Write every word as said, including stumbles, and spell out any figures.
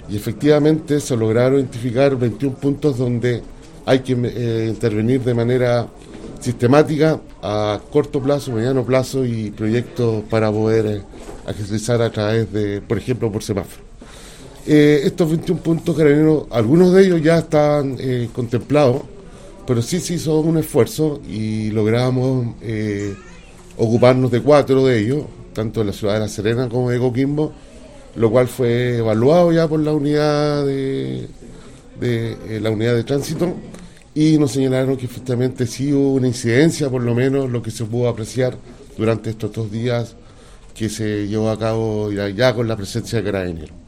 y efectivamente se lograron identificar veintiún puntos donde hay que eh, intervenir de manera sistemática a corto plazo, mediano plazo y proyectos para poder eh, agilizar a través de, por ejemplo, por semáforo. Eh, estos veintiún puntos carabineros, algunos de ellos ya estaban eh, contemplados, pero sí se hizo un esfuerzo y logramos eh, ocuparnos de cuatro de ellos, tanto de la ciudad de La Serena como de Coquimbo, lo cual fue evaluado ya por la unidad de, de eh, la unidad de tránsito, y nos señalaron que efectivamente sí hubo una incidencia, por lo menos lo que se pudo apreciar durante estos dos días que se llevó a cabo ya, ya con la presencia de carabineros.